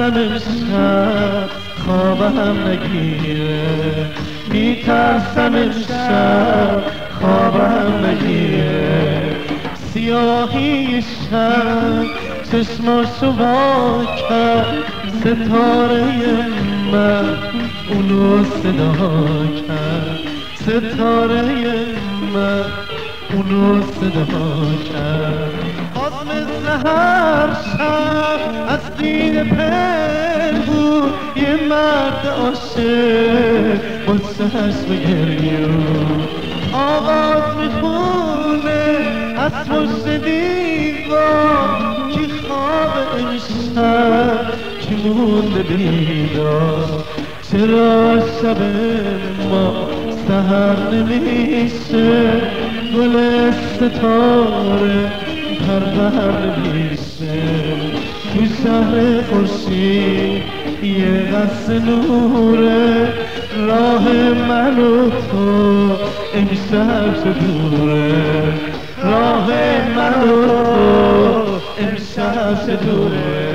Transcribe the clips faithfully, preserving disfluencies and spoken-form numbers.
میترسم امشب خوابم نگیره، میترسم امشب خوابم نگیره. سیاهی شب چشماشو وا کرد، ستاره من اونو صدا کرد، ستاره من اونو صدا کرد. باز مثل هر شب از دید پنهون یه مرد عاشق با چشم گریون آواز میخونه از پشت دیوار، کی خواب امشب کی مونده بیدار. چرا شب ما سحر نمیشه، گل ستاره پرور نمیشه. تو شهر خورشید یه قصر نوره، راه من و تو امشب چه دوره، راه من و تو امشب چه دوره.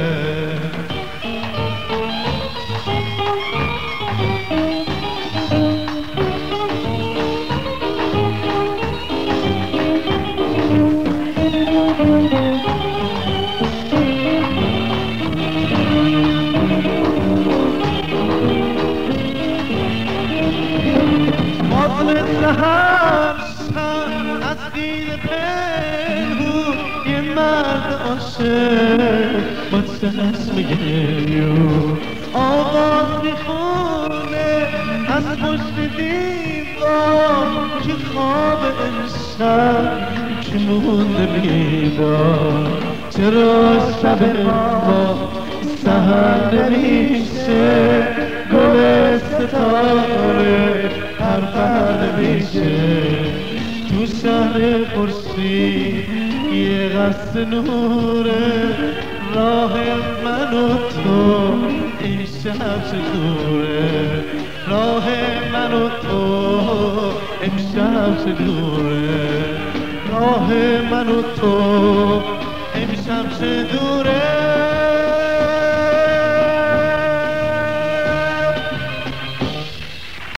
مثل هر شب از دید پنهون یه مرد عاشق با چشم گریون آواز میخونه از پشت دیوار، که خواب امشب که مونده بیدار. چرا شب ما سحر نمیشه، گل ستاره پرپر نمیشه. تو شهر خورشید یه قصر نوره، راه من و تو این شب چطوره، راه من و تو امشب چطوره، راه من و تو امشب چطوره.